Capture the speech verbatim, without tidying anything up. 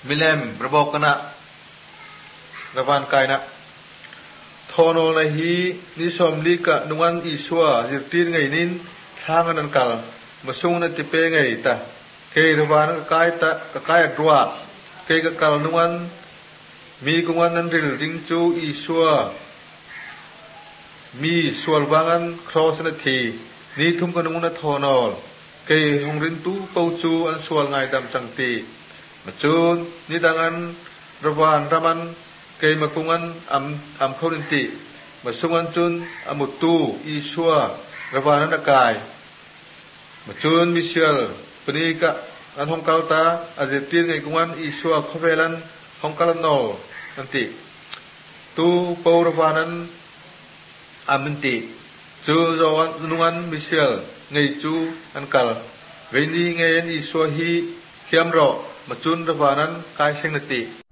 มิเลมระบบกันนะระบานกายนะทอนอลฮีนิสมลิกะนุวันอิชัวจิตตีนไงนินทางนั้นกัลมาส่งนัดติเปไงตาเกยระบานกายตะกายรัวเกยกัลนุวันมีกุวันนั้นริลริงจูอิชัวมีส่วนบางอันครอสนาทีนี้ทุ่มกันนุวันทอนอลเกยหงรินตูปูจูอันส่วนไงดำสังตีมาจูนนิดังอันระบานรามันเกยมากุงันอัมอัมเขาดินติมาสุงันจุนอมุตูอีชัวระบานันกายมาจุนมิเชลปนิกะอันฮงเกาตาอาเจตีนไงกุงันอีชัวคเวลันฮงกาลโนนันติตูปาวระบานันอามินติจูจอวันนุงันมิเชลไงจูอันกัลเวนีไงอีชัวฮีเขียมรอมาจุนระบานันกายเชงนติ